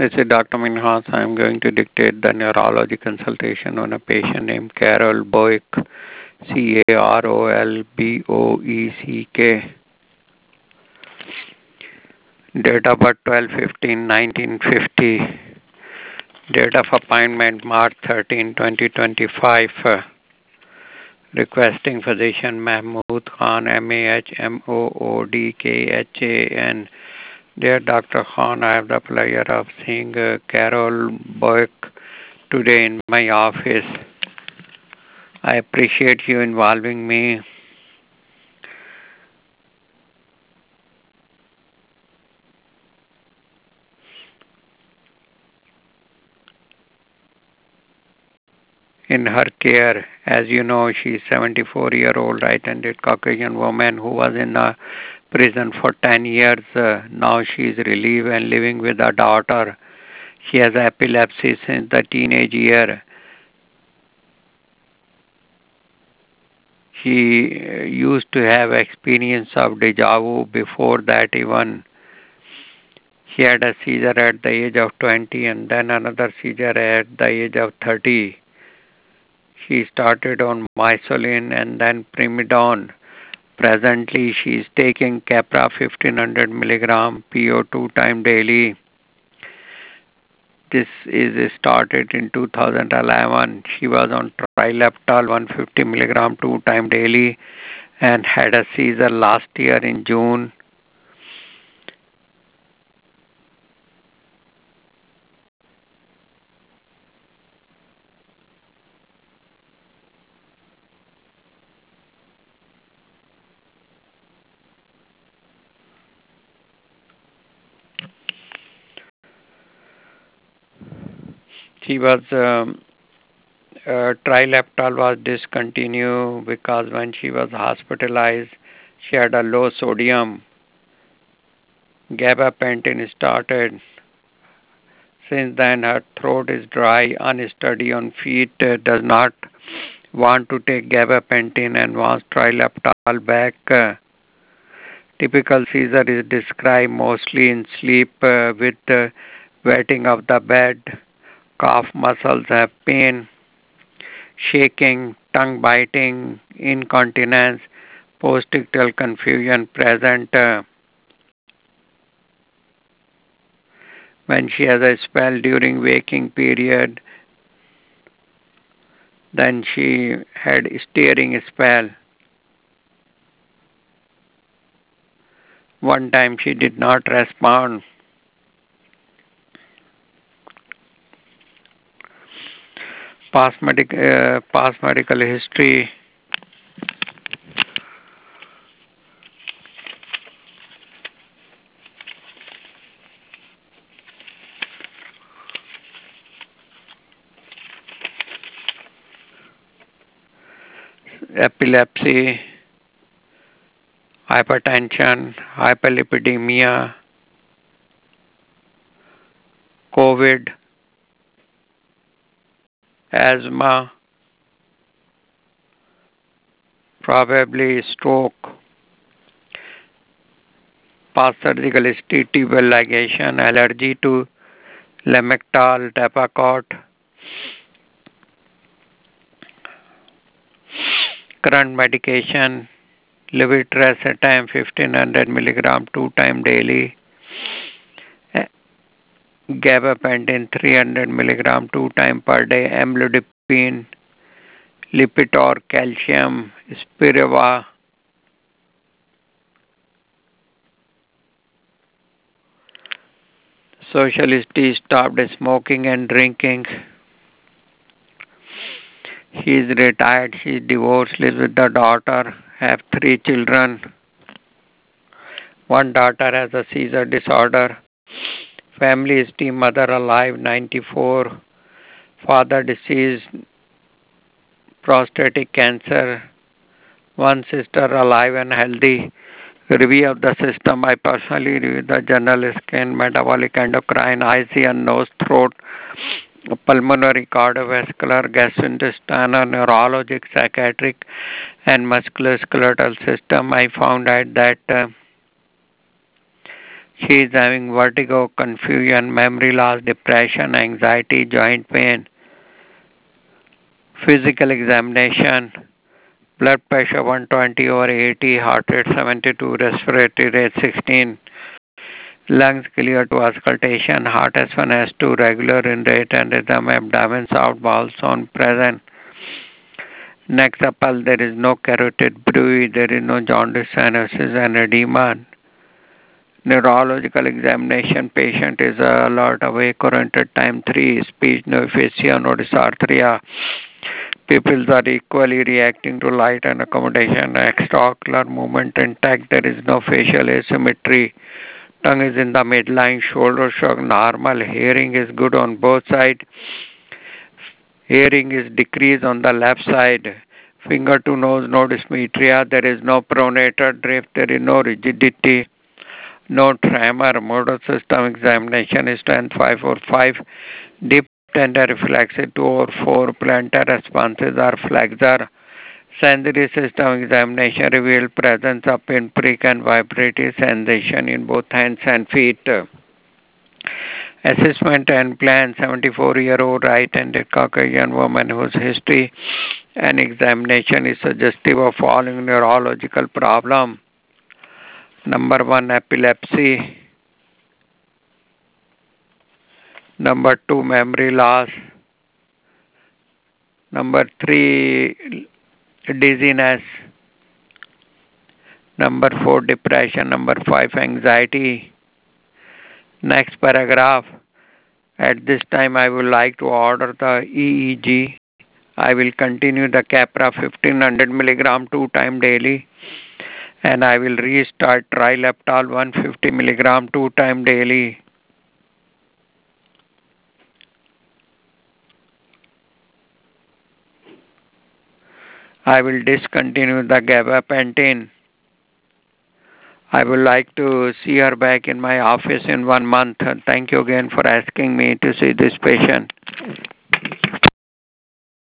This is Dr. Minhas. I am going to dictate the neurology consultation on a patient named Carol Boeck, Carolboeck. Date of birth 12/15/1950. Date of appointment March 13, 2025. Requesting physician Mahmood Khan, Mahmoodkhan. Dear Dr. Khan, I have the pleasure of seeing Carol Boeck today in my office. I appreciate you involving me. In her care. As you know, she is 74-year-old right-handed Caucasian woman who was in a prison for 10 years. Now she is relieved and living with her daughter. She has epilepsy since the teenage year. She used to have experience of deja vu before that even. She had a seizure at the age of 20 and then another seizure at the age of 30. She started on Mysoline and then Primidone. Presently, she is taking Keppra 1500 milligram PO 2 times daily. This is started in 2011. She was on Trileptal 150 milligram 2 times daily and had a seizure last year in June. She was Trileptal was discontinued because when she was hospitalized, she had a low sodium. Gabapentin started. Since then, her throat is dry, unsteady on feet, does not want to take gabapentin and wants Trileptal back. Typical seizure is described mostly in sleep with wetting of the bed, calf muscles have pain, shaking, tongue biting, incontinence, postictal confusion present. When she has a spell during waking period, then she had staring spell. One time she did not respond. Past medical history. Epilepsy, hypertension, hyperlipidemia, COVID, asthma, probably stroke, past surgical history, tubal ligation, allergy to Lamictal, Depacort, current medication, levetiracetam 1500 milligram 2 times daily, gabapentin 300 milligram 2 times per day, amlodipine, Lipitor, calcium, Spiriva, socialist stopped smoking and drinking. He is retired, he is divorced, lives with the daughter, have 3 children. One daughter has a seizure disorder. Family history, mother alive, 94. Father deceased, prostatic cancer. One sister alive and healthy. Review of the system. I personally reviewed the general skin, metabolic endocrine, eyes, and nose, throat, pulmonary, cardiovascular, gastrointestinal, neurologic, psychiatric, and musculoskeletal system. I found out that She is having vertigo, confusion, memory loss, depression, anxiety, joint pain. Physical examination, blood pressure 120 over 80, heart rate 72, respiratory rate 16, lungs clear to auscultation, heart S1, S2, regular in rate and rhythm, abdomen soft, bowel sound present. Next upper, there is no carotid bruit, there is no jaundice, cyanosis and edema. Neurological examination, patient is alert, awake, oriented, time 3, speech, no aphasia, no dysarthria. Pupils are equally reacting to light and accommodation, extraocular movement intact, there is no facial asymmetry. Tongue is in the midline, shoulder shrug normal, hearing is good on both sides. Hearing is decreased on the left side. Finger to nose, no dysmetria, there is no pronator drift, there is no rigidity. No tremor, motor system examination is strength 5 or 5, deep tender reflexes 2 or 4, plantar responses are flexor. Sensory system examination revealed presence of pinprick and vibratory sensation in both hands and feet. Assessment and plan, 74-year-old right-handed Caucasian woman whose history and examination is suggestive of following neurological problem. Number 1, epilepsy. Number 2, memory loss. Number 3, dizziness. Number 4, depression. Number 5, anxiety. Next paragraph. At this time, I would like to order the EEG. I will continue the Capra 1500 milligram 2 times daily. And I will restart Trileptal 150 milligram 2 times daily. I will discontinue the gabapentin. I would like to see her back in my office in 1 month. Thank you again for asking me to see this patient.